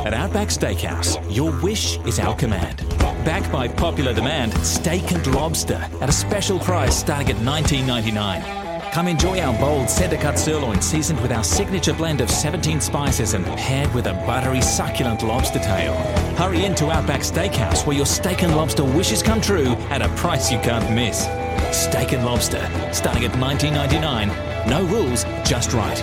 At Outback Steakhouse, your wish is our command. Backed by popular demand, steak and lobster at a special price starting at $19.99. Come enjoy our bold center-cut sirloin seasoned with our signature blend of 17 spices and paired with a buttery, succulent lobster tail. Hurry into Outback Steakhouse where your steak and lobster wishes come true at a price you can't miss. Steak and lobster, starting at $19.99. No rules, just right.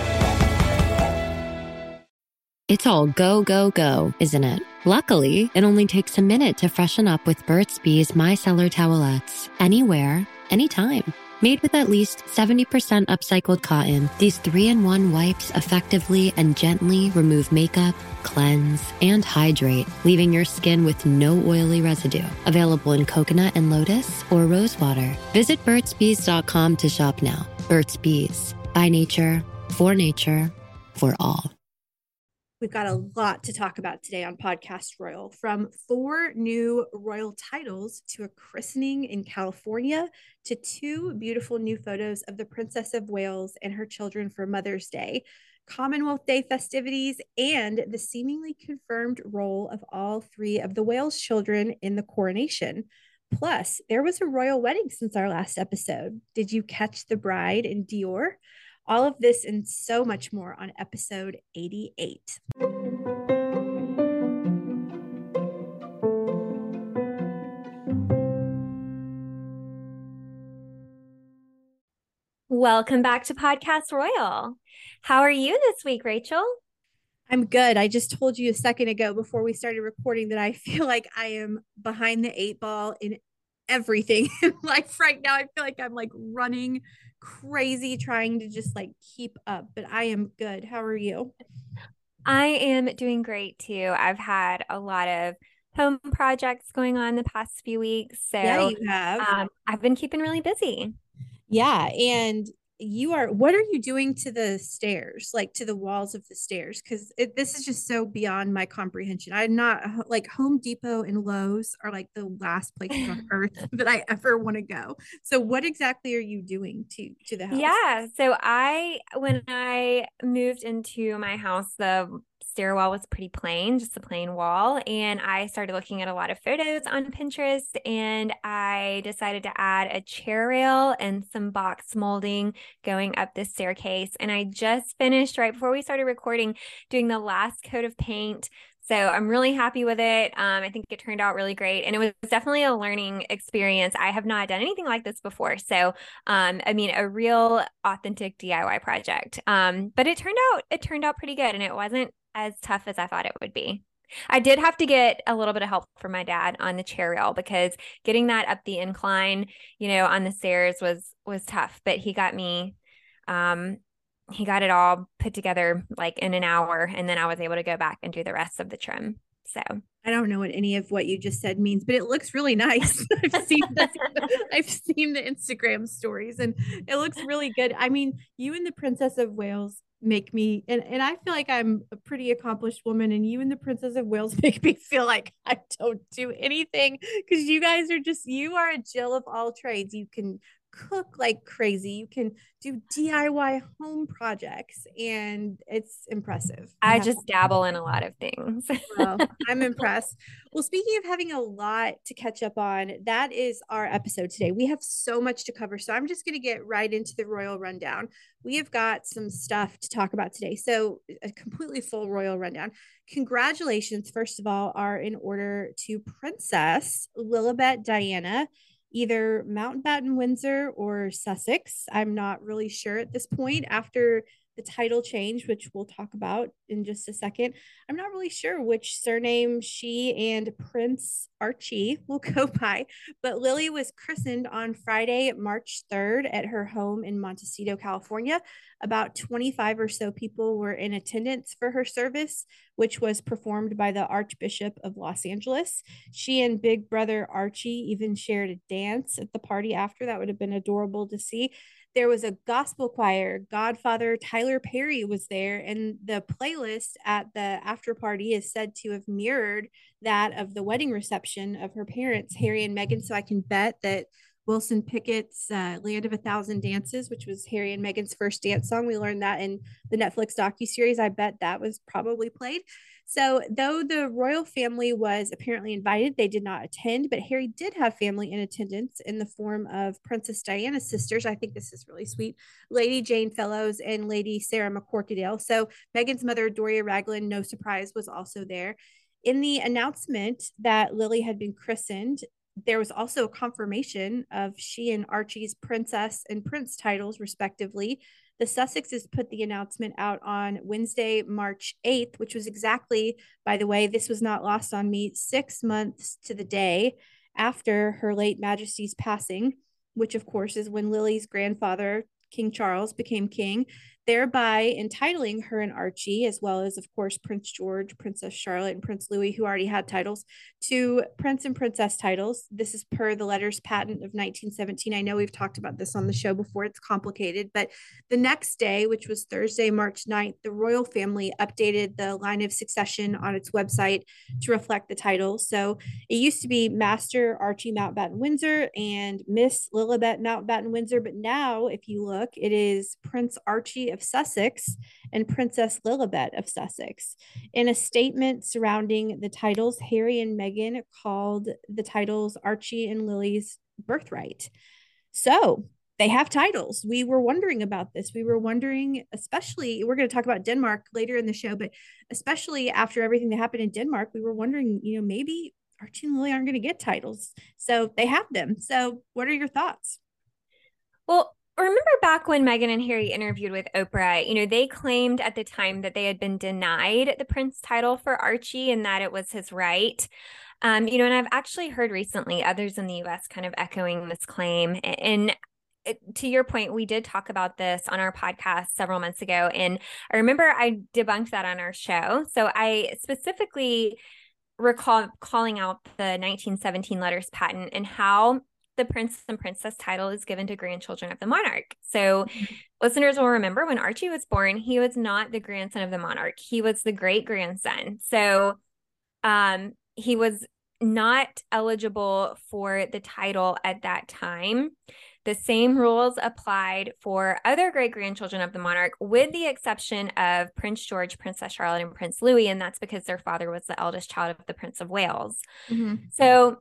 It's all go, go, go, isn't it? Luckily, it only takes a minute to freshen up with Burt's Bees Micellar Towelettes. Anywhere, anytime. Made with at least 70% upcycled cotton, these 3-in-1 wipes effectively and gently remove makeup, cleanse, and hydrate, leaving your skin with no oily residue. Available in coconut and lotus or rose water. Visit burtsbees.com to shop now. Burt's Bees. By nature, for all. We've got a lot to talk about today on Podcast Royal, from 4 new royal titles to a christening in California to 2 beautiful new photos of the Princess of Wales and her children for Mother's Day, Commonwealth Day festivities, and the seemingly confirmed role of all 3 of the Wales children in the coronation. Plus, there was a royal wedding since our last episode. Did you catch the bride in Dior? All of this and so much more on episode 88. Welcome back to Podcast Royal. How are you this week, Rachel? I'm good. I just told you a second ago before we started recording that I feel like I am behind the 8 ball in everything in life right now. I feel like I'm like running crazy trying to just like keep up, but I am good. How are you? I am doing great too. I've had a lot of home projects going on the past few weeks, so yeah, you have. I've been keeping really busy. Yeah, and what are you doing to the stairs, like to the walls of the stairs? Because this is just so beyond my comprehension. I'm not like Home Depot and Lowe's are like the last places on earth that I ever want to go. So what exactly are you doing to the house? Yeah, so when I moved into my house, the stairwell was pretty plain, just a plain wall. And I started looking at a lot of photos on Pinterest, and I decided to add a chair rail and some box molding going up the staircase. And I just finished right before we started recording doing the last coat of paint. So I'm really happy with it. I think it turned out really great. And it was definitely a learning experience. I have not done anything like this before. So, a real authentic DIY project. But it turned out pretty good, and it wasn't as tough as I thought it would be. I did have to get a little bit of help from my dad on the chair rail, because getting that up the incline, on the stairs was tough, but he got it all put together like in an hour, and then I was able to go back and do the rest of the trim. So I don't know what any of what you just said means, but it looks really nice. I've seen the Instagram stories, and it looks really good. I mean, you and the Princess of Wales make me, and I feel like I'm a pretty accomplished woman, and you and the Princess of Wales make me feel like I don't do anything, because you are a Jill of all trades. You can cook like crazy. You can do DIY home projects, and it's impressive. I just dabble in a lot of things. Well, I'm impressed. Well, speaking of having a lot to catch up on, that is our episode today. We have so much to cover, so I'm just going to get right into the royal rundown. We have got some stuff to talk about today, so a completely full royal rundown. Congratulations, first of all, are in order to Princess Lilibet Diana, either Mountbatten, Windsor, or Sussex. I'm not really sure at this point. After the title change, which we'll talk about in just a second, I'm not really sure which surname she and Prince Archie will go by, but Lily was christened on Friday, March 3rd at her home in Montecito, California. About 25 or so people were in attendance for her service, which was performed by the Archbishop of Los Angeles. She and big brother Archie even shared a dance at the party after. That would have been adorable to see. There was a gospel choir. Godfather Tyler Perry was there, and the playlist at the after party is said to have mirrored that of the wedding reception of her parents, Harry and Meghan. So I can bet that Wilson Pickett's Land of a Thousand Dances, which was Harry and Meghan's first dance song. We learned that in the Netflix docuseries. I bet that was probably played. So, though the royal family was apparently invited, they did not attend, but Harry did have family in attendance in the form of Princess Diana's sisters. I think this is really sweet. Lady Jane Fellows and Lady Sarah McCorquodale. So, Meghan's mother, Doria Ragland, no surprise, was also there. In the announcement that Lily had been christened, there was also a confirmation of she and Archie's princess and prince titles, respectively. The Sussexes put the announcement out on Wednesday, March 8th, which was exactly, by the way, this was not lost on me, 6 months to the day after Her Late Majesty's passing, which, of course, is when Lily's grandfather, King Charles, became king, thereby entitling her and Archie, as well as, of course, Prince George, Princess Charlotte, and Prince Louis, who already had titles, to prince and princess titles. This is per the letters patent of 1917. I know we've talked about this on the show before. It's complicated, but the next day, which was Thursday, March 9th, the royal family updated the line of succession on its website to reflect the titles. So it used to be Master Archie Mountbatten Windsor and Miss Lilibet Mountbatten Windsor, but now, if you look, it is Prince Archie of Sussex and Princess Lilibet of Sussex. In a statement surrounding the titles, Harry and Meghan called the titles Archie and Lily's birthright. So they have titles. We were wondering about this. We were wondering, especially, we're going to talk about Denmark later in the show, but especially after everything that happened in Denmark, we were wondering, maybe Archie and Lily aren't going to get titles. So they have them. So what are your thoughts? Well, remember back when Meghan and Harry interviewed with Oprah, they claimed at the time that they had been denied the prince title for Archie and that it was his right. And I've actually heard recently others in the US kind of echoing this claim. And to your point, we did talk about this on our podcast several months ago. And I remember I debunked that on our show. So I specifically recall calling out the 1917 letters patent and how the prince and princess title is given to grandchildren of the monarch. So listeners will remember when Archie was born, he was not the grandson of the monarch. He was the great grandson. So he was not eligible for the title at that time. The same rules applied for other great-grandchildren of the monarch, with the exception of Prince George, Princess Charlotte, and Prince Louis, and that's because their father was the eldest child of the Prince of Wales. Mm-hmm. So,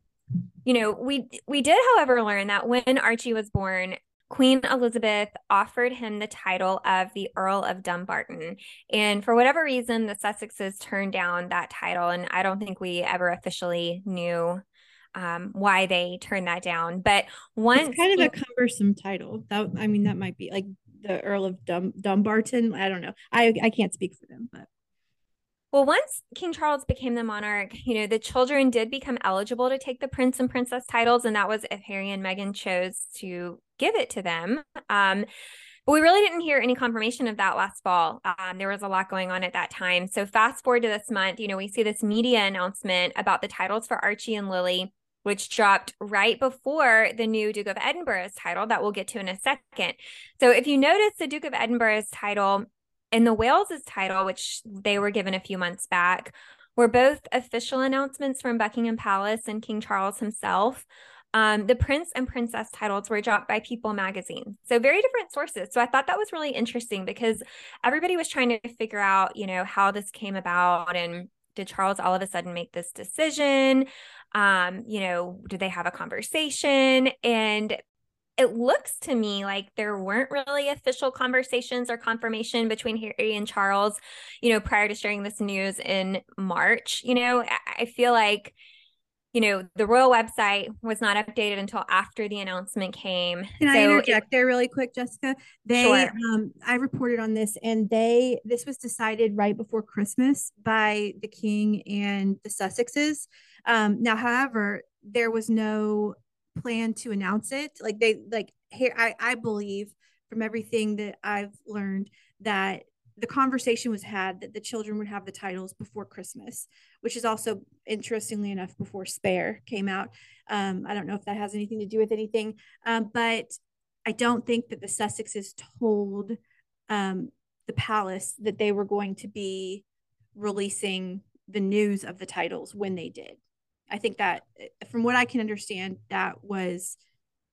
we did, however, learn that when Archie was born, Queen Elizabeth offered him the title of the Earl of Dumbarton. And for whatever reason, the Sussexes turned down that title, and I don't think we ever officially knew why they turned that down. But once it's kind of a cumbersome title. That might be like the Earl of Dumbarton. I don't know. I can't speak for them, but well, once King Charles became the monarch, the children did become eligible to take the prince and princess titles, and that was if Harry and Meghan chose to give it to them. But we really didn't hear any confirmation of that last fall. There was a lot going on at that time. So fast forward to this month, we see this media announcement about the titles for Archie and Lily, which dropped right before the new Duke of Edinburgh's title that we'll get to in a second. So if you notice, the Duke of Edinburgh's title and the Wales's title, which they were given a few months back, were both official announcements from Buckingham Palace and King Charles himself. The prince and princess titles were dropped by People magazine. So very different sources. So I thought that was really interesting because everybody was trying to figure out, how this came about, and did Charles all of a sudden make this decision? Did they have a conversation? And it looks to me like there weren't really official conversations or confirmation between Harry and Charles, prior to sharing this news in March. I feel like, the royal website was not updated until after the announcement came. Can I interject there really quick, Jessica? Sure. I reported on this, and this was decided right before Christmas by the king and the Sussexes. Now, however, there was no plan to announce it. I believe from everything that I've learned that the conversation was had that the children would have the titles before Christmas, which is also, interestingly enough, before Spare came out. I don't know if that has anything to do with anything, but I don't think that the Sussexes told the palace that they were going to be releasing the news of the titles when they did. I think that, from what I can understand, that was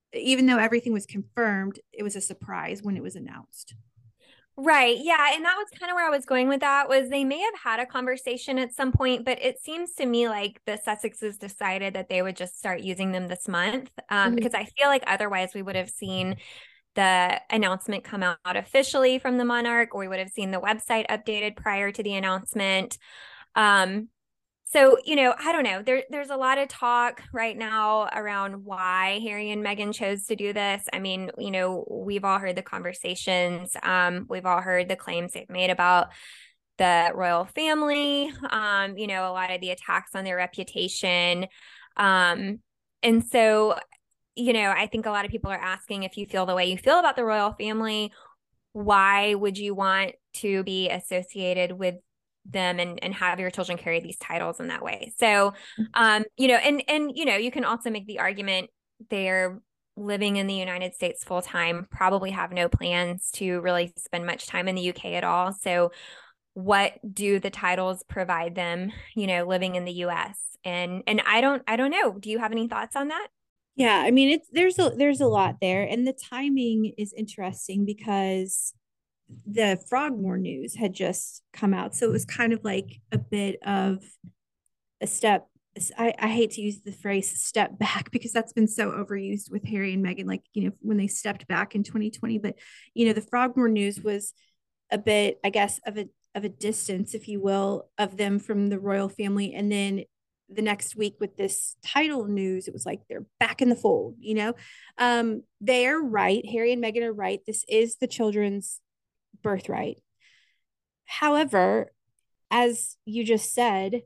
even though everything was confirmed, it was a surprise when it was announced. Right. Yeah. And that was kind of where I was going with that, was they may have had a conversation at some point, but it seems to me like the Sussexes decided that they would just start using them this month, because I feel like otherwise we would have seen the announcement come out officially from the Monarch, or we would have seen the website updated prior to the announcement. So, I don't know. There's a lot of talk right now around why Harry and Meghan chose to do this. I mean, we've all heard the conversations. We've all heard the claims they've made about the royal family, a lot of the attacks on their reputation. And so, I think a lot of people are asking, if you feel the way you feel about the royal family, why would you want to be associated with them and have your children carry these titles in that way? So, you can also make the argument they're living in the United States full time, probably have no plans to really spend much time in the UK at all. So what do the titles provide them, living in the US? And I don't know. Do you have any thoughts on that? Yeah, I mean, there's a lot there, and the timing is interesting because the Frogmore news had just come out, so it was kind of like a bit of a step. I hate to use the phrase "step back" because that's been so overused with Harry and Meghan, like when they stepped back in 2020. But the Frogmore news was a bit, I guess, of a distance, if you will, of them from the royal family, and then the next week with this title news, it was like they're back in the fold. They're right. Harry and Meghan are right. This is the children's birthright. However, as you just said,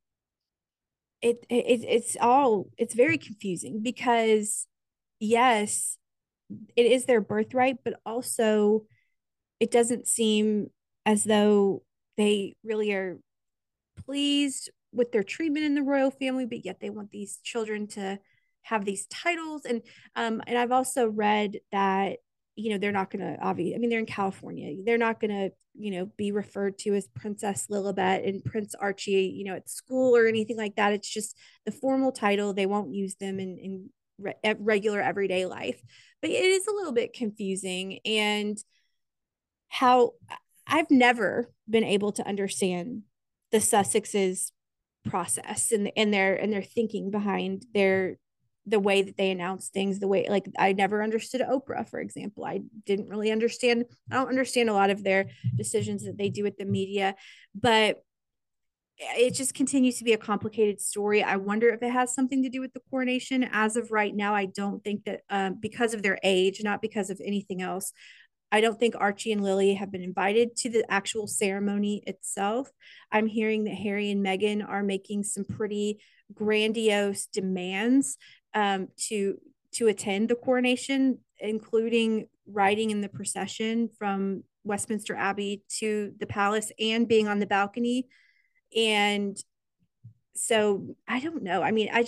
it's very confusing because yes, it is their birthright, but also it doesn't seem as though they really are pleased with their treatment in the royal family, but yet they want these children to have these titles. And I've also read that they're not going to, obviously, I mean, they're in California, they're not going to be referred to as Princess Lilibet and Prince Archie at school or anything like that. It's just the formal title. They won't use them in regular everyday life, but it is a little bit confusing. And how I've never been able to understand the Sussexes process and their thinking behind the way that they announce things, the way, like, I never understood Oprah, for example. I don't understand a lot of their decisions that they do with the media, but it just continues to be a complicated story. I wonder if it has something to do with the coronation. As of right now, I don't think that because of their age, not because of anything else, I don't think Archie and Lily have been invited to the actual ceremony itself. I'm hearing that Harry and Meghan are making some pretty grandiose demands to attend the coronation, including riding in the procession from Westminster Abbey to the palace and being on the balcony. And so I don't know. I mean,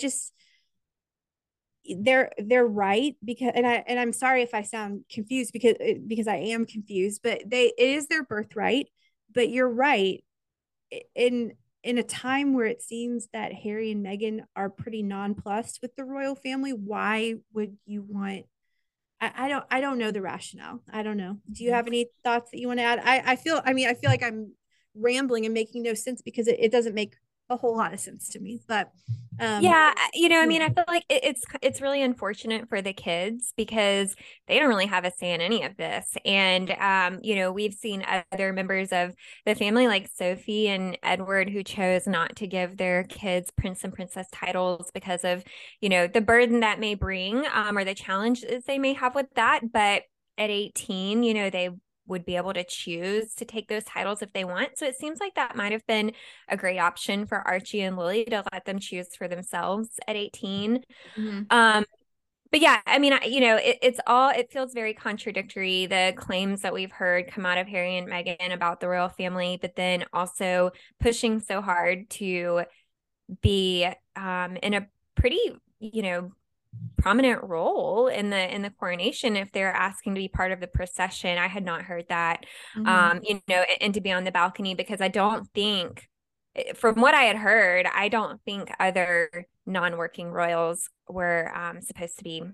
they're right, because I'm sorry if I sound confused, because I am confused, but it is their birthright. But you're right, in a time where it seems that Harry and Meghan are pretty nonplussed with the royal family, why would you want? I don't know the rationale. I don't know. Do you have any thoughts that you want to add? I feel like I'm rambling and making no sense because it doesn't make a whole lot of sense to me. But I mean, I feel like it's really unfortunate for the kids because they don't really have a say in any of this. And we've seen other members of the family like Sophie and Edward who chose not to give their kids prince and princess titles because of the burden that may bring or the challenges they may have with that. But at 18, they would be able to choose to take those titles if they want. So it seems like that might have been a great option for Archie and Lily to let them choose for themselves at 18. Mm-hmm. But yeah, I mean, it feels very contradictory, the claims that we've heard come out of Harry and Meghan about the royal family, but then also pushing so hard to be in a pretty, prominent role in the coronation if they're asking to be part of the procession. I had not heard that. Mm-hmm. And to be on the balcony, because I don't think, from what I had heard, I don't think other non-working royals were supposed to be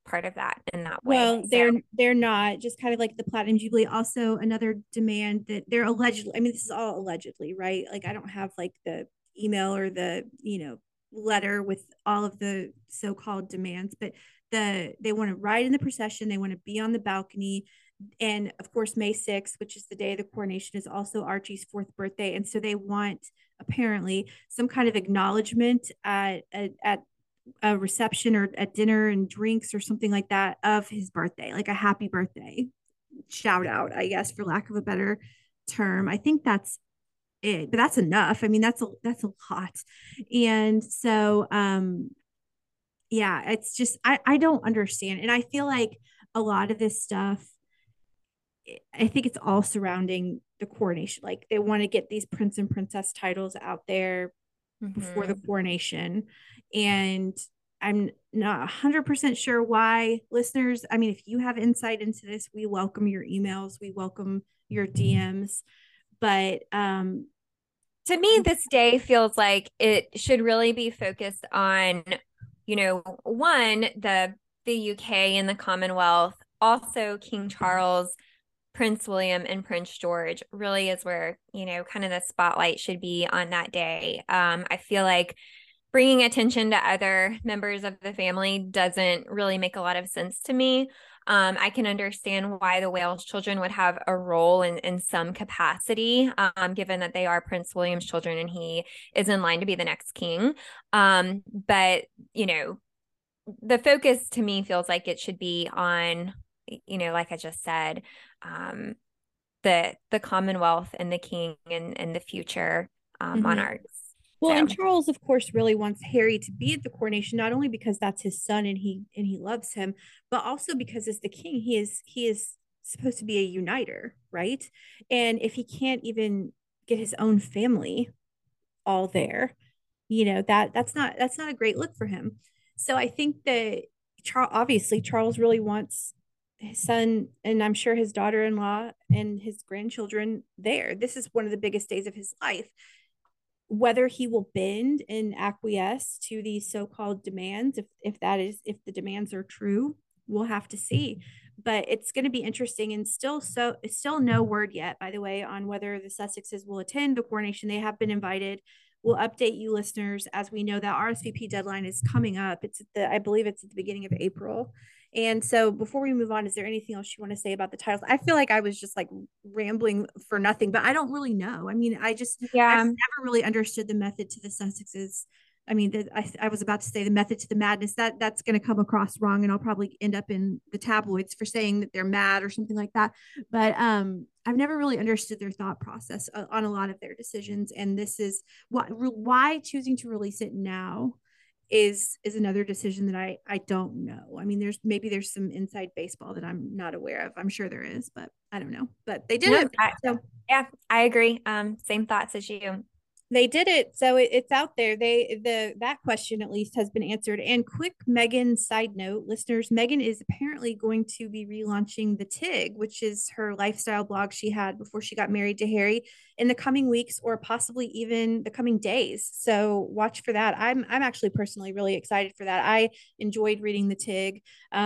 part of that in that way. Well, they're not, just kind of like the Platinum Jubilee. Also, another demand that they're allegedly, I mean, this is all allegedly, right? Like, I don't have like the email or the, letter with all of the so-called demands, but they want to ride in the procession, they want to be on the balcony. And of course, May 6th, which is the day of the coronation, is also Archie's 4th birthday. And so they want apparently some kind of acknowledgement at a reception or at dinner and drinks or something like that of his birthday, like a happy birthday shout out, I guess, for lack of a better term. I think that's it, but that's enough. I mean, that's a lot. And so yeah, it's just I don't understand. And I feel like a lot of this stuff, I think it's all surrounding the coronation. Like, they want to get these prince and princess titles out there before the coronation. And I'm not 100% sure why. Listeners, I mean, if you have insight into this, we welcome your emails, we welcome your DMs. But to me, this day feels like it should really be focused on, one, the UK and the Commonwealth, also King Charles, Prince William, and Prince George really is where, kind of the spotlight should be on that day. I feel like bringing attention to other members of the family doesn't really make a lot of sense to me. I can understand why the Wales children would have a role in some capacity, given that they are Prince William's children and he is in line to be the next king. But, the focus to me feels like it should be on, like I just said, the Commonwealth and the king and the future monarchs. Well, and Charles, of course, really wants Harry to be at the coronation, not only because that's his son and he loves him, but also because as the king, he is supposed to be a uniter, right? And if he can't even get his own family all there, that's not a great look for him. So I think that Charles really wants his son, and I'm sure his daughter-in-law and his grandchildren there. This is one of the biggest days of his life. Whether he will bend and acquiesce to these so-called demands, if the demands are true, we'll have to see. But it's going to be interesting, and it's still no word yet, by the way, on whether the Sussexes will attend the coronation. They have been invited. We'll update you listeners as we know that RSVP deadline is coming up. I believe it's at the beginning of April. And so before we move on, is there anything else you want to say about the titles? I feel like I was just like rambling for nothing, but I don't really know. I mean, I've never really understood the method to the Sussexes. I mean, I was about to say the method to the madness. That's going to come across wrong, and I'll probably end up in the tabloids for saying that they're mad or something like that. But I've never really understood their thought process on a lot of their decisions. And this is why choosing to release it now is another decision that I don't know. I mean, there's some inside baseball that I'm not aware of. I'm sure there is, but I don't know. But they did it. Yeah, I agree. Same thoughts as you. They did it, so it's out there. That question at least has been answered. And quick Meghan side note, listeners, Meghan is apparently going to be relaunching the TIG, which is her lifestyle blog she had before she got married to Harry, in the coming weeks or possibly even the coming days. So watch for that. I'm actually personally really excited for that. I enjoyed reading the TIG.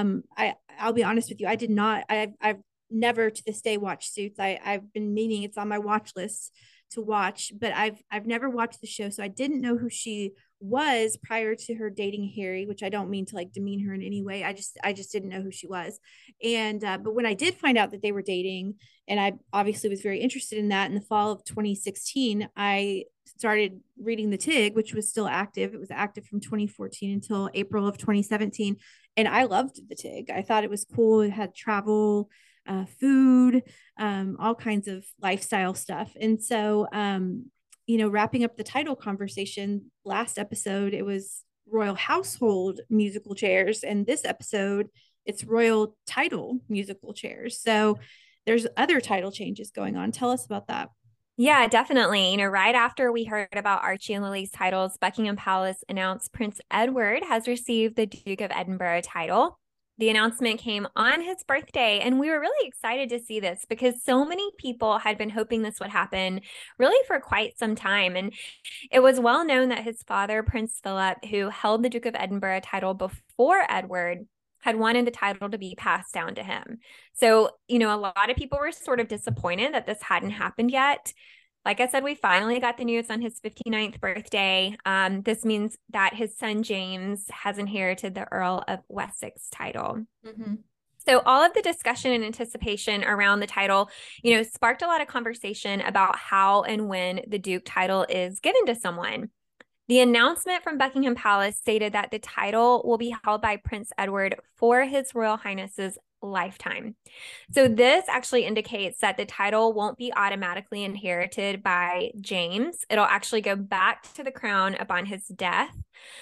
I'll be honest with you, I did not. I've never to this day watched Suits. I've been meaning, it's on my watch list to watch, but I've never watched the show, so I didn't know who she was prior to her dating Harry, which I don't mean to like demean her in any way. I just didn't know who she was. And but when I did find out that they were dating, and I obviously was very interested in that, in the fall of 2016, I started reading the TIG, which was still active. It was active from 2014 until April of 2017, and I loved the TIG. I thought it was cool. It had travel, food, all kinds of lifestyle stuff. And so, wrapping up the title conversation, last episode, it was Royal Household musical chairs. And this episode, it's Royal Title musical chairs. So there's other title changes going on. Tell us about that. Yeah, definitely. Right after we heard about Archie and Lily's titles, Buckingham Palace announced Prince Edward has received the Duke of Edinburgh title. The announcement came on his birthday, and we were really excited to see this because so many people had been hoping this would happen really for quite some time. And it was well known that his father, Prince Philip, who held the Duke of Edinburgh title before Edward, had wanted the title to be passed down to him. So, a lot of people were sort of disappointed that this hadn't happened yet. Like I said, we finally got the news on his 59th birthday. This means that his son James has inherited the Earl of Wessex title. Mm-hmm. So all of the discussion and anticipation around the title, sparked a lot of conversation about how and when the Duke title is given to someone. The announcement from Buckingham Palace stated that the title will be held by Prince Edward for His Royal Highness's lifetime. So this actually indicates that the title won't be automatically inherited by James. It'll actually go back to the crown upon his death.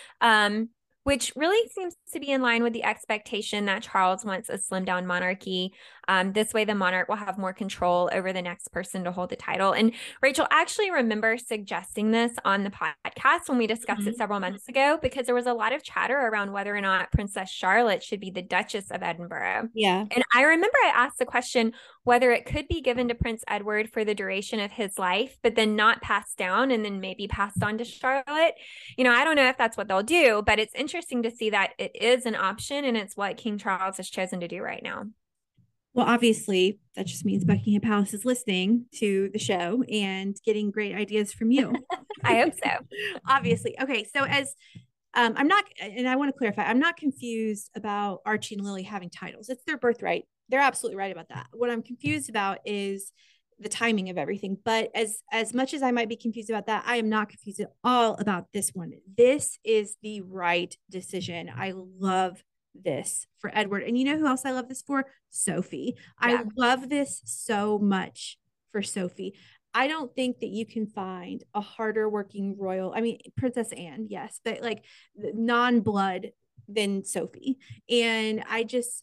Which really seems to be in line with the expectation that Charles wants a slimmed down monarchy. This way, the monarch will have more control over the next person to hold the title. And Rachel, I actually remember suggesting this on the podcast when we discussed it several months ago, because there was a lot of chatter around whether or not Princess Charlotte should be the Duchess of Edinburgh. Yeah. And I remember I asked the question whether it could be given to Prince Edward for the duration of his life, but then not passed down and then maybe passed on to Charlotte. I don't know if that's what they'll do, but it's interesting to see that it is an option, and it's what King Charles has chosen to do right now. Well, obviously, that just means Buckingham Palace is listening to the show and getting great ideas from you. I hope so. Obviously. Okay. So as I'm not, and I want to clarify, I'm not confused about Archie and Lily having titles. It's their birthright. They're absolutely right about that. What I'm confused about is the timing of everything. But as much as I might be confused about that, I am not confused at all about this one. This is the right decision. I love this for Edward. And you know who else I love this for? Sophie. Yeah. I love this so much for Sophie. I don't think that you can find a harder working royal. I mean, Princess Anne, yes, but like non-blood than Sophie. And I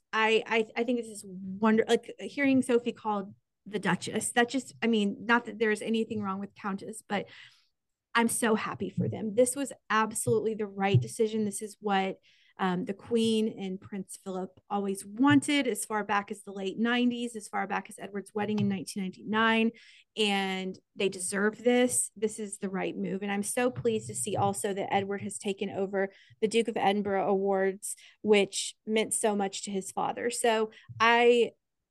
think this is wonderful. Like hearing Sophie called the Duchess, that just, I mean, not that there's anything wrong with Countess, but I'm so happy for them. This was absolutely the right decision. This is what the Queen and Prince Philip always wanted, as far back as the late 90s, as far back as Edward's wedding in 1999. And they deserve this. This is the right move. And I'm so pleased to see also that Edward has taken over the Duke of Edinburgh Awards, which meant so much to his father. So I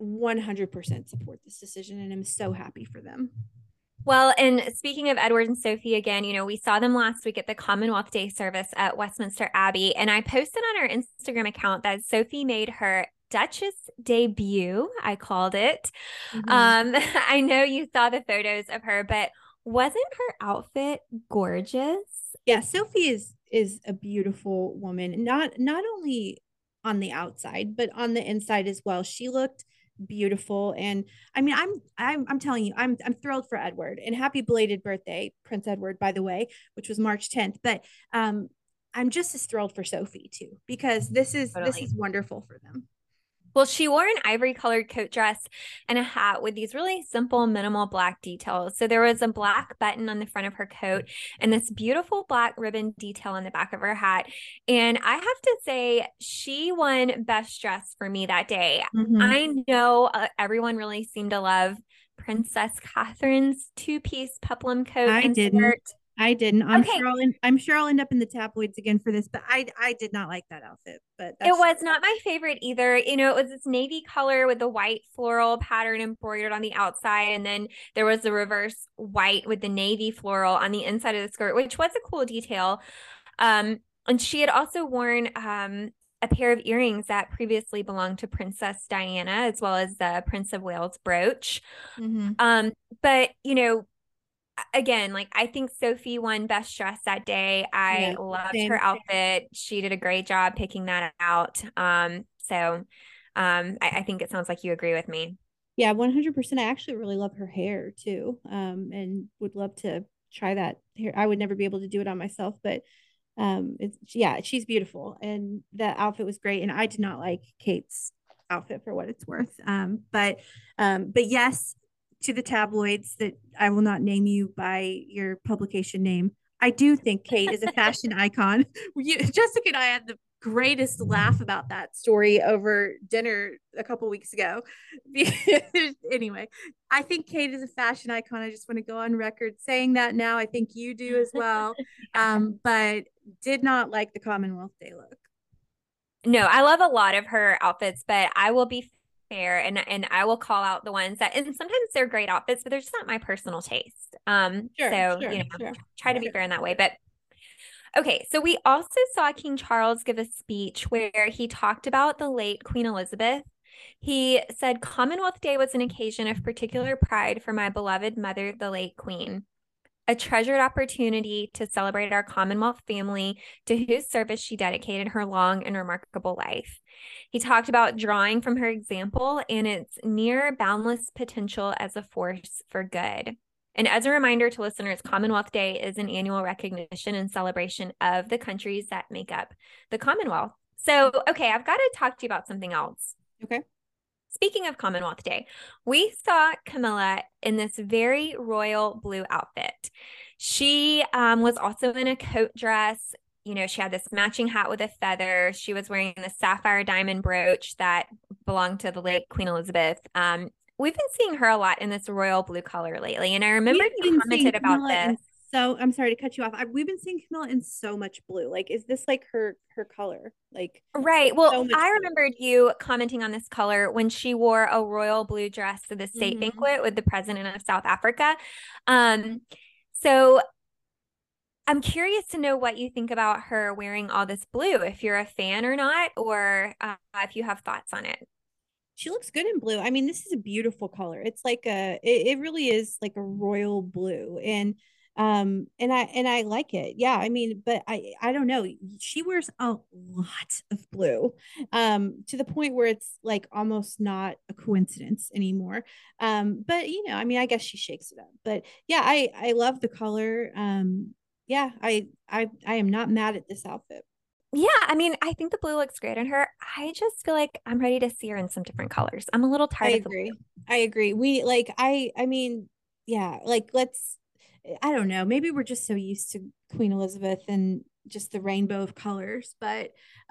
100% support this decision, and I'm so happy for them. Well, and speaking of Edward and Sophie again, we saw them last week at the Commonwealth Day service at Westminster Abbey, and I posted on our Instagram account that Sophie made her Duchess debut, I called it. Mm-hmm. I know you saw the photos of her, but wasn't her outfit gorgeous? Yeah, Sophie is a beautiful woman, not only on the outside, but on the inside as well. She looked beautiful. And I mean, I'm telling you, I'm thrilled for Edward, and happy belated birthday, Prince Edward, by the way, which was March 10th. But I'm just as thrilled for Sophie too, because this is wonderful for them. Well, she wore an ivory colored coat dress and a hat with these really simple, minimal black details. So there was a black button on the front of her coat and this beautiful black ribbon detail on the back of her hat. And I have to say, she won best dress for me that day. Mm-hmm. I know everyone really seemed to love Princess Catherine's two-piece peplum coat and skirt. I didn't. I'm sure I'll end up in the tabloids again for this, but I did not like that outfit. But it was not my favorite either. It was this navy color with the white floral pattern embroidered on the outside, and then there was the reverse white with the navy floral on the inside of the skirt, which was a cool detail. And she had also worn a pair of earrings that previously belonged to Princess Diana, as well as the Prince of Wales brooch. Mm-hmm. But again, like I think Sophie won best dress that day. I loved her outfit. She did a great job picking that out. So I think it sounds like you agree with me. Yeah, 100%. I actually really love her hair too. And would love to try that hair. I would never be able to do it on myself, but she's beautiful, and the outfit was great. And I did not like Kate's outfit, for what it's worth. But yes, to the tabloids that I will not name you by your publication name, I do think Kate is a fashion icon. Jessica and I had the greatest laugh about that story over dinner a couple weeks ago. Anyway, I think Kate is a fashion icon. I just want to go on record saying that now. I think you do as well. But did not like the Commonwealth Day look. No, I love a lot of her outfits, but I will be fair and I will call out the ones that, and sometimes they're great outfits, but they're just not my personal taste. Try to be fair in that way. But okay, so we also saw King Charles give a speech where he talked about the late Queen Elizabeth. He said, Commonwealth Day was an occasion of particular pride for my beloved mother, the late Queen, a treasured opportunity to celebrate our Commonwealth family to whose service she dedicated her long and remarkable life. He talked about drawing from her example and its near boundless potential as a force for good. And as a reminder to listeners, Commonwealth Day is an annual recognition and celebration of the countries that make up the Commonwealth. So, okay, I've got to talk to you about something else. Okay. Speaking of Commonwealth Day, we saw Camilla in this very royal blue outfit. She was also in a coat dress. You know, she had this matching hat with a feather. She was wearing the sapphire diamond brooch that belonged to the late Queen Elizabeth. We've been seeing her a lot in this royal blue color lately. And I remember you commented about this. So I'm sorry to cut you off. We've been seeing Camilla in so much blue. Like, is this like her color? Like, right. Well, I remembered you commenting on this color when she wore a royal blue dress to the state banquet with the president of South Africa. So I'm curious to know what you think about her wearing all this blue, if you're a fan or not, or if you have thoughts on it. She looks good in blue. I mean, this is a beautiful color. It's like it really is like a royal blue. And I like it. Yeah, I mean, but I don't know. She wears a lot of blue, to the point where it's like almost not a coincidence anymore. But you know, I mean, I guess she shakes it up. But yeah, I love the color. Yeah, I am not mad at this outfit. Yeah, I mean, I think the blue looks great on her. I just feel like I'm ready to see her in some different colors. I'm a little tired of the blue. I agree. We like I mean, yeah, like I don't know, maybe we're just so used to Queen Elizabeth and just the rainbow of colors, but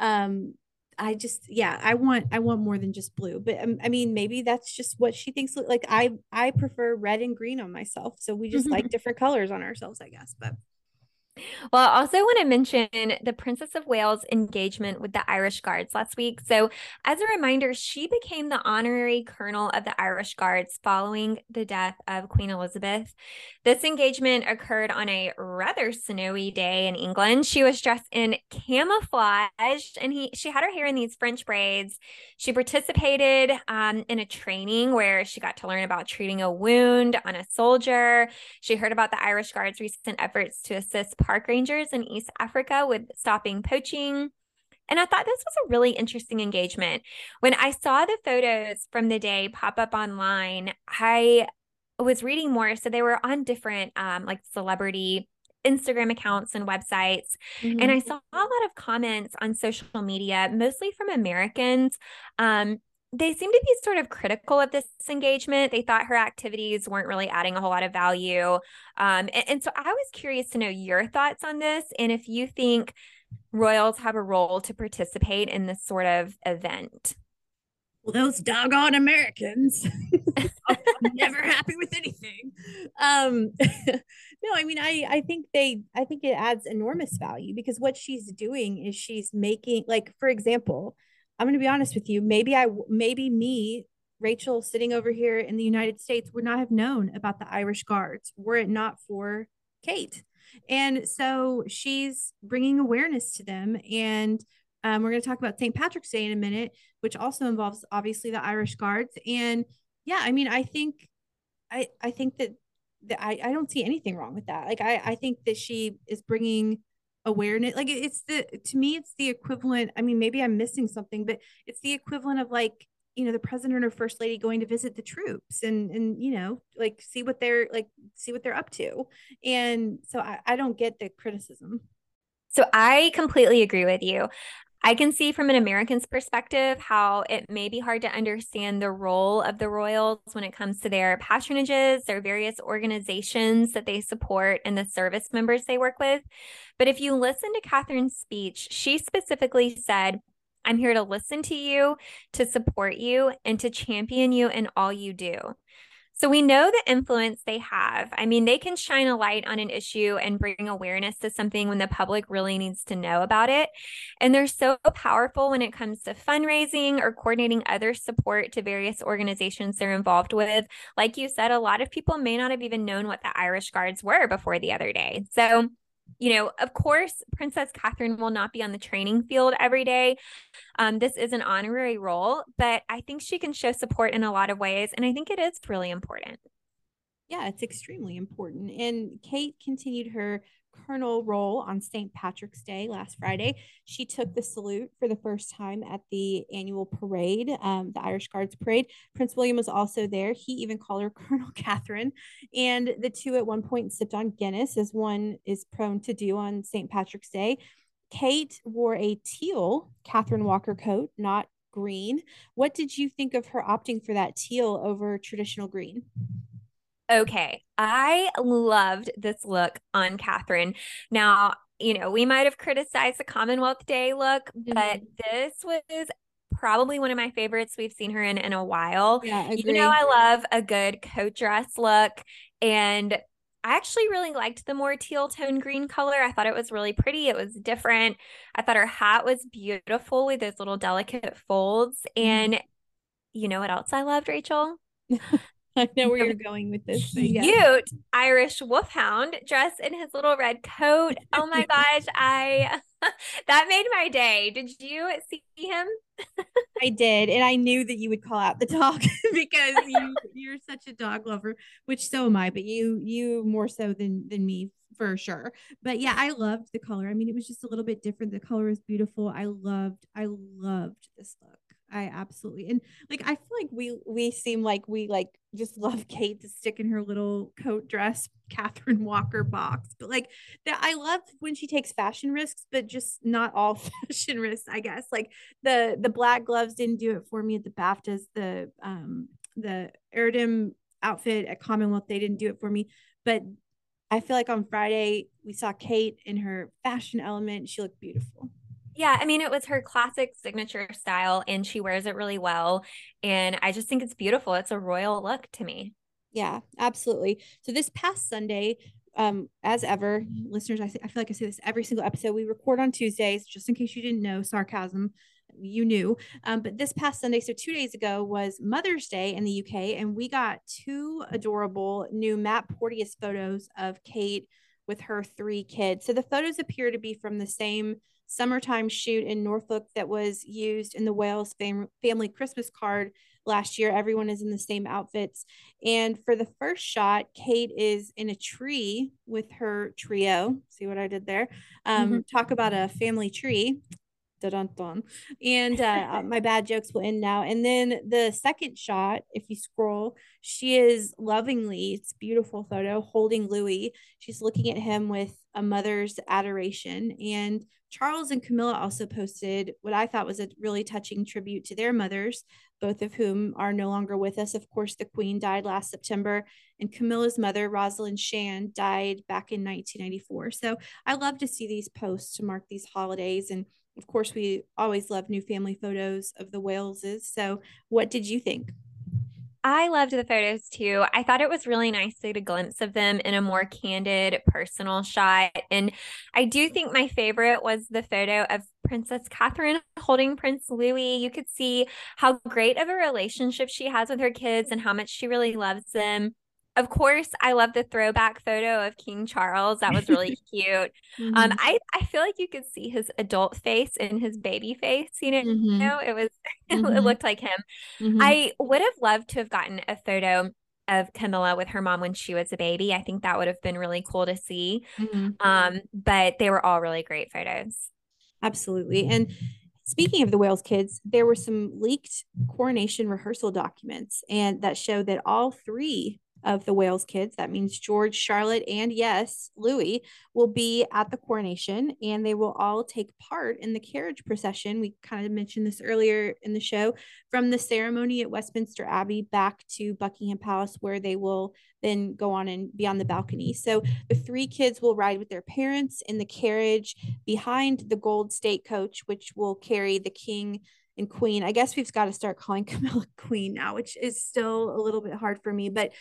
I just I want more than just blue. But I mean, maybe that's just what she thinks. Like I prefer red and green on myself, so we just like different colors on ourselves, I guess. But well, I also want to mention the Princess of Wales' engagement with the Irish Guards last week. So, as a reminder, she became the honorary colonel of the Irish Guards following the death of Queen Elizabeth. This engagement occurred on a rather snowy day in England. She was dressed in camouflage and she had her hair in these French braids. She participated in a training where she got to learn about treating a wound on a soldier. She heard about the Irish Guards' recent efforts to assist park rangers in East Africa with stopping poaching. And I thought this was a really interesting engagement. When I saw the photos from the day pop up online, I was reading more. So they were on different like celebrity Instagram accounts and websites. And I saw a lot of comments on social media, mostly from Americans. They seem to be sort of critical of this engagement. They thought her activities weren't really adding a whole lot of value. And so I was curious to know your thoughts on this and if you think royals have a role to participate in this sort of event. Well, those doggone Americans are never happy with anything. No, I mean, I think it adds enormous value because what she's doing is she's making, like, for example, I'm going to be honest with you. Maybe me, Rachel, sitting over here in the United States, would not have known about the Irish Guards were it not for Kate. And so she's bringing awareness to them. And we're going to talk about St. Patrick's Day in a minute, which also involves obviously the Irish Guards. And yeah, I mean, I think that I don't see anything wrong with that. Like, I think that she is bringing awareness. Like, to me, it's the equivalent. I mean, maybe I'm missing something, but it's the equivalent of, like, you know, the president or first lady going to visit the troops and you know, like, see what they're up to. And so I don't get the criticism. So I completely agree with you. I can see from an American's perspective how it may be hard to understand the role of the royals when it comes to their patronages, their various organizations that they support, and the service members they work with. But if you listen to Catherine's speech, she specifically said, I'm here to listen to you, to support you, and to champion you in all you do. So we know the influence they have. I mean, they can shine a light on an issue and bring awareness to something when the public really needs to know about it. And they're so powerful when it comes to fundraising or coordinating other support to various organizations they're involved with. Like you said, a lot of people may not have even known what the Irish Guards were before the other day. So, of course, Princess Catherine will not be on the training field every day. This is an honorary role, but I think she can show support in a lot of ways. And I think it is really important. Yeah, it's extremely important. And Kate continued her colonel role on St. Patrick's Day last Friday. She took the salute for the first time at the annual parade, the Irish Guards parade. Prince William was also there. He even called her Colonel Catherine. And the two at one point sipped on Guinness, as one is prone to do on St. Patrick's Day. Kate wore a teal Catherine Walker coat, not green. What did you think of her opting for that teal over traditional green? Okay, I loved this look on Catherine. Now, we might have criticized the Commonwealth Day look, but this was probably one of my favorites we've seen her in a while. Yeah, agree. I love a good coat dress look, and I actually really liked the more teal tone green color. I thought it was really pretty. It was different. I thought her hat was beautiful with those little delicate folds. And you know what else I loved, Rachel? I know where you're going with this. Cute Irish wolfhound dressed in his little red coat. Oh my gosh, that made my day. Did you see him? I did, and I knew that you would call out the dog because you're such a dog lover, which so am I, but you more so than me for sure. But yeah, I loved the color. I mean, it was just a little bit different. The color was beautiful. I loved this look. I absolutely, and like I feel like we seem like we like just love Kate to stick in her little coat dress Catherine Walker box, but like that I love when she takes fashion risks, but just not all fashion risks, I guess. Like the black gloves didn't do it for me at the BAFTAs. The Eridim outfit at Commonwealth, they didn't do it for me, but I feel like on Friday we saw Kate in her fashion element. She looked beautiful. Yeah, I mean, it was her classic signature style and she wears it really well. And I just think it's beautiful. It's a royal look to me. Yeah, absolutely. So this past Sunday, as ever, listeners, I feel like I say this every single episode. We record on Tuesdays, just in case you didn't know, sarcasm, you knew. But this past Sunday, so 2 days ago, was Mother's Day in the UK, and we got two adorable new Matt Porteous photos of Kate with her three kids. So the photos appear to be from the same summertime shoot in Norfolk that was used in the Wales family Christmas card last year. Everyone is in the same outfits. And for the first shot, Kate is in a tree with her trio. See what I did there? Talk about a family tree. Dun-dun-dun. And my bad jokes will end now. And then the second shot, if you scroll, she is lovingly, it's a beautiful photo, holding Louis. She's looking at him with a mother's adoration. And Charles and Camilla also posted what I thought was a really touching tribute to their mothers, both of whom are no longer with us. Of course, the Queen died last September, and Camilla's mother, Rosalind Shan, died back in 1994. So I love to see these posts to mark these holidays. And of course, we always love new family photos of the Waleses. So what did you think? I loved the photos too. I thought it was really nice to get a glimpse of them in a more candid, personal shot. And I do think my favorite was the photo of Princess Catherine holding Prince Louis. You could see how great of a relationship she has with her kids and how much she really loves them. Of course, I love the throwback photo of King Charles. That was really cute. I feel like you could see his adult face and his baby face. It was it looked like him. I would have loved to have gotten a photo of Camilla with her mom when she was a baby. I think that would have been really cool to see. But they were all really great photos. Absolutely. And speaking of the Wales kids, there were some leaked coronation rehearsal documents and that show that all three of the Wales kids, that means George, Charlotte, and yes, Louis, will be at the coronation, and they will all take part in the carriage procession. We kind of mentioned this earlier in the show, from the ceremony at Westminster Abbey back to Buckingham Palace, where they will then go on and be on the balcony. So the three kids will ride with their parents in the carriage behind the gold state coach, which will carry the king and Queen. I guess we've got to start calling Camilla Queen now, which is still a little bit hard for me. But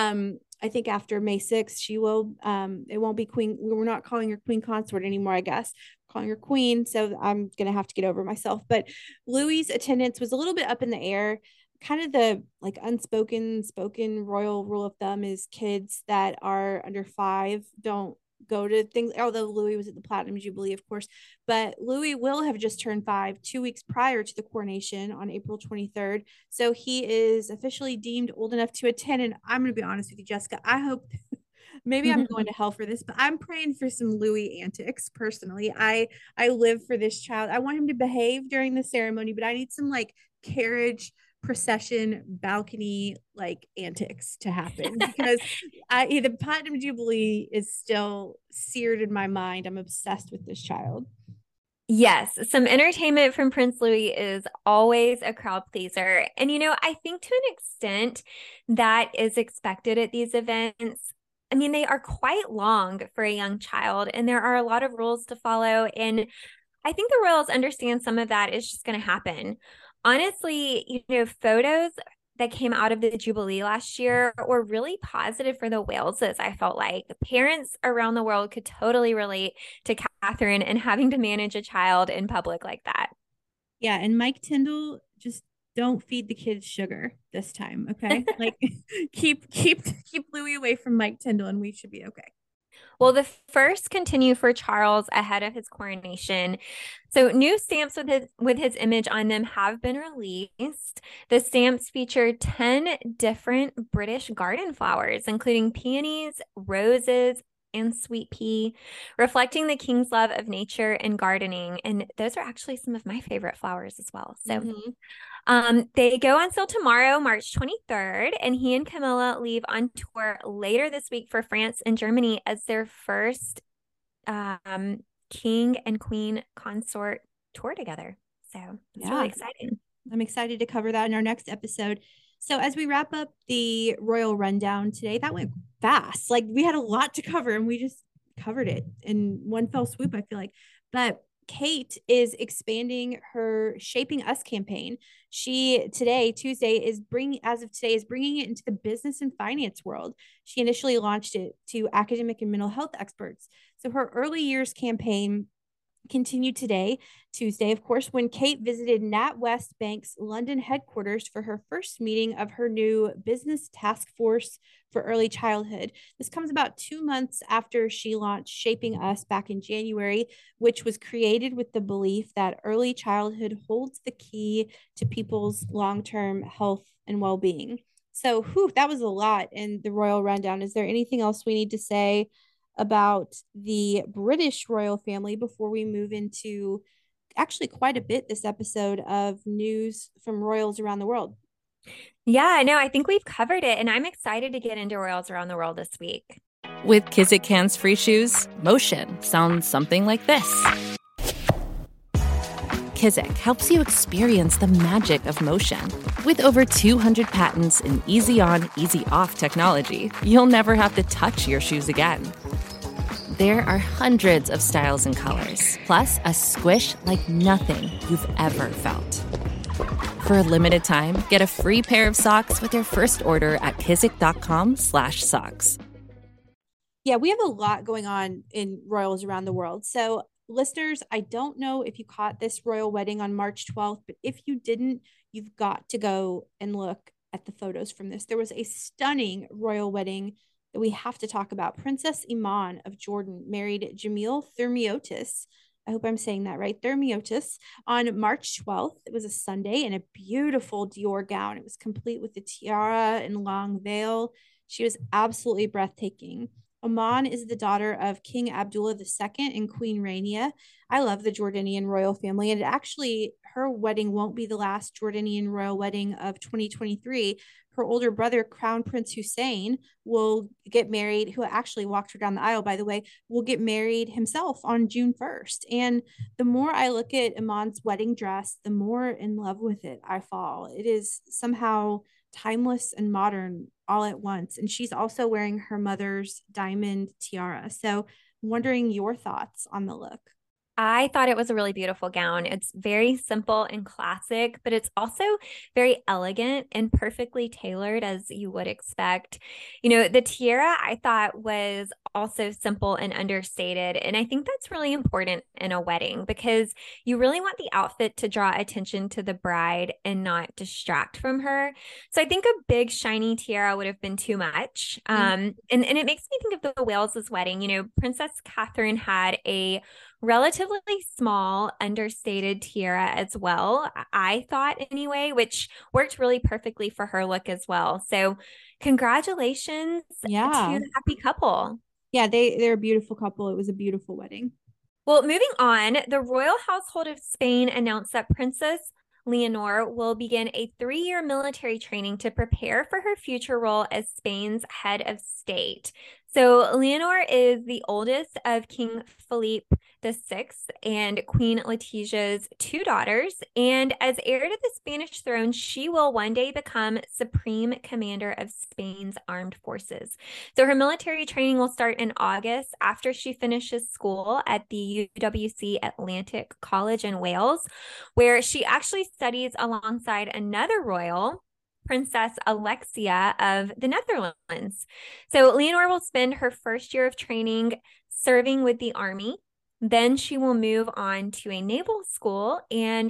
I think after May 6th, she will, it won't be Queen. We're not calling her Queen Consort anymore, I guess. We're calling her Queen. So I'm going to have to get over myself. But Louis's attendance was a little bit up in the air. Kind of the like spoken royal rule of thumb is kids that are under 5 don't go to things, although Louis was at the Platinum Jubilee, of course, but Louis will have just turned 5 2 weeks prior to the coronation on April 23rd. So he is officially deemed old enough to attend. And I'm going to be honest with you, Jessica, I hope maybe I'm going to hell for this, but I'm praying for some Louis antics personally. I live for this child. I want him to behave during the ceremony, but I need some like carriage procession balcony like antics to happen because the Platinum Jubilee is still seared in my mind. I'm obsessed with this child. Yes, some entertainment from Prince Louis is always a crowd pleaser. And, I think to an extent that is expected at these events. I mean, they are quite long for a young child, and there are a lot of rules to follow. And I think the royals understand some of that is just going to happen. Honestly, photos that came out of the Jubilee last year were really positive for the Waleses. I felt like parents around the world could totally relate to Catherine and having to manage a child in public like that. Yeah, and Mike Tyndall, just don't feed the kids sugar this time, okay? Like keep Louis away from Mike Tyndall, and we should be okay. Well, the first continue for Charles ahead of his coronation. So new stamps with his image on them have been released. The stamps feature 10 different British garden flowers, including peonies, roses, and sweet pea, reflecting the king's love of nature and gardening. And those are actually some of my favorite flowers as well. So they go on sale tomorrow, March 23rd, and he and Camilla leave on tour later this week for France and Germany as their first king and queen consort tour together. So it's really exciting. I'm excited to cover that in our next episode. So as we wrap up the royal rundown today, that went fast. Like we had a lot to cover and we just covered it in one fell swoop, I feel like. But Kate is expanding her Shaping Us campaign. She Tuesday, is bringing it into the business and finance world. She initially launched it to academic and mental health experts. So her early years campaign continued today, Tuesday, of course, when Kate visited NatWest Bank's London headquarters for her first meeting of her new business task force for early childhood. This comes about 2 months after she launched Shaping Us back in January, which was created with the belief that early childhood holds the key to people's long-term health and well-being. So, that was a lot in the royal rundown. Is there anything else we need to say about the British royal family before we move into actually quite a bit this episode of news from royals around the world? Yeah, no, I think we've covered it, and I'm excited to get into royals around the world this week. With Kizik Hands Free Shoes, motion sounds something like this. Kizik helps you experience the magic of motion. With over 200 patents and easy-on, easy-off technology, you'll never have to touch your shoes again. There are hundreds of styles and colors, plus a squish like nothing you've ever felt. For a limited time, get a free pair of socks with your first order at kizik.com/socks. Yeah, we have a lot going on in royals around the world. So listeners, I don't know if you caught this royal wedding on March 12th, but if you didn't, you've got to go and look at the photos from this. There was a stunning royal wedding that we have to talk about. Princess Iman of Jordan married Jamil Thermiotis. I hope I'm saying that right. Thermiotis on March 12th. It was a Sunday in a beautiful Dior gown. It was complete with the tiara and long veil. She was absolutely breathtaking. Iman is the daughter of King Abdullah II and Queen Rania. I love the Jordanian royal family, and actually her wedding won't be the last Jordanian royal wedding of 2023. Her older brother, Crown Prince Hussein, will get married, who actually walked her down the aisle, by the way, will get married himself on June 1st. And the more I look at Iman's wedding dress, the more in love with it I fall. It is somehow timeless and modern all at once. And she's also wearing her mother's diamond tiara. So I'm wondering your thoughts on the look. I thought it was a really beautiful gown. It's very simple and classic, but it's also very elegant and perfectly tailored as you would expect. The tiara I thought was also simple and understated. And I think that's really important in a wedding because you really want the outfit to draw attention to the bride and not distract from her. So I think a big shiny tiara would have been too much. And it makes me think of the Wales' wedding. Princess Catherine had a relatively small, understated tiara as well, I thought anyway, which worked really perfectly for her look as well. So congratulations to the happy couple. Yeah, they're a beautiful couple. It was a beautiful wedding. Well, moving on, the royal household of Spain announced that Princess Leonor will begin a 3-year military training to prepare for her future role as Spain's head of state. So Leonor is the oldest of King Philippe VI and Queen Letitia's 2 daughters. And as heir to the Spanish throne, she will one day become Supreme Commander of Spain's armed forces. So her military training will start in August after she finishes school at the UWC Atlantic College in Wales, where she actually studies alongside another royal, Princess Alexia of the Netherlands. So Leonor will spend her first year of training serving with the army. Then she will move on to a naval school and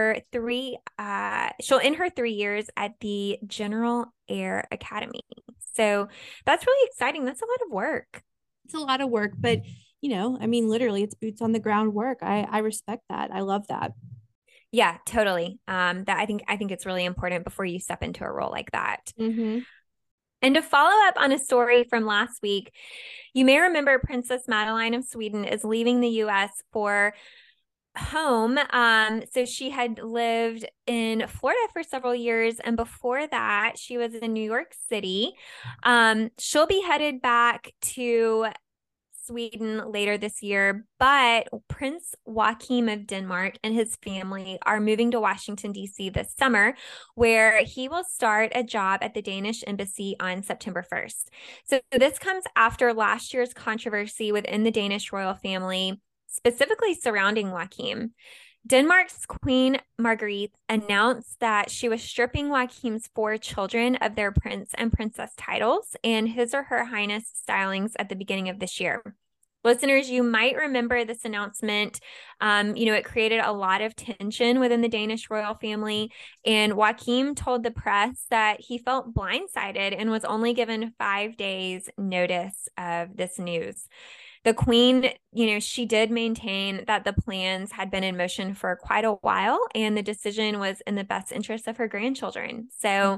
she'll end her 3 years at the General Air Academy. So that's really exciting. That's a lot of work. It's a lot of work, but literally it's boots on the ground work. I respect that. I love that. Yeah, totally. That I think it's really important before you step into a role like that. Mm-hmm. And to follow up on a story from last week, you may remember Princess Madeline of Sweden is leaving the U.S. for home. So she had lived in Florida for several years, and before that, she was in New York City. She'll be headed back to Sweden later this year, but Prince Joachim of Denmark and his family are moving to Washington, D.C. this summer, where he will start a job at the Danish embassy on September 1st. So this comes after last year's controversy within the Danish royal family, specifically surrounding Joachim. Denmark's Queen Margrethe announced that she was stripping Joachim's 4 children of their prince and princess titles and his or her highness stylings at the beginning of this year. Listeners, you might remember this announcement. It created a lot of tension within the Danish royal family, and Joachim told the press that he felt blindsided and was only given 5 days notice of this news. The Queen, she did maintain that the plans had been in motion for quite a while and the decision was in the best interest of her grandchildren. So,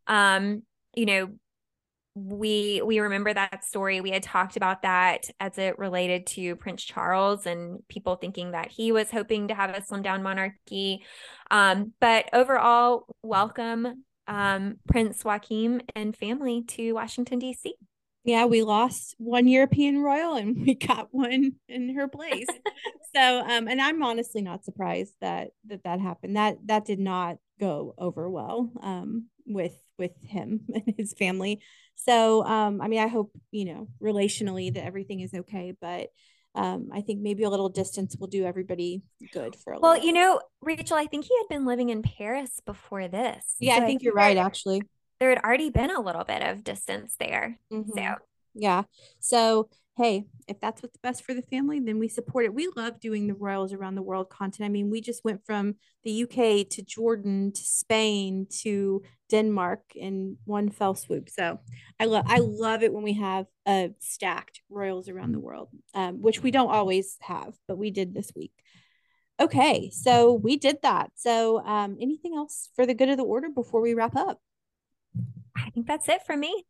we remember that story. We had talked about that as it related to Prince Charles and people thinking that he was hoping to have a slimmed down monarchy. But overall, welcome Prince Joachim and family to Washington, D.C. Yeah, we lost one European royal and we got one in her place. So, and I'm honestly not surprised that happened. That did not go over well with him and his family. So, I hope, relationally that everything is okay, but I think maybe a little distance will do everybody good for a little. Well, Rachel, I think he had been living in Paris before this. Yeah, so I think you're right, actually. There had already been a little bit of distance there. Mm-hmm. So, yeah. So, hey, if that's what's best for the family, then we support it. We love doing the royals around the world content. We just went from the UK to Jordan to Spain to Denmark in one fell swoop. So I love it when we have stacked royals around the world, which we don't always have, but we did this week. Okay, so we did that. So anything else for the good of the order before we wrap up? I think that's it for me.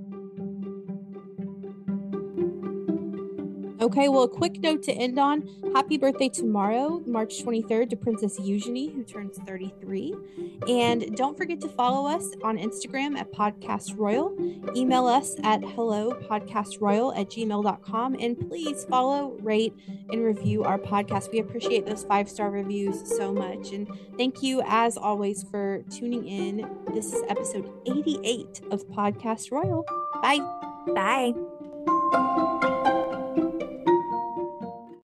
Okay, well, a quick note to end on. Happy birthday tomorrow, March 23rd, to Princess Eugenie, who turns 33. And don't forget to follow us on Instagram at Podcast Royal. Email us at hellopodcastroyal@gmail.com. And please follow, rate, and review our podcast. We appreciate those 5-star reviews so much. And thank you, as always, for tuning in. This is episode 88 of Podcast Royal. Bye. Bye.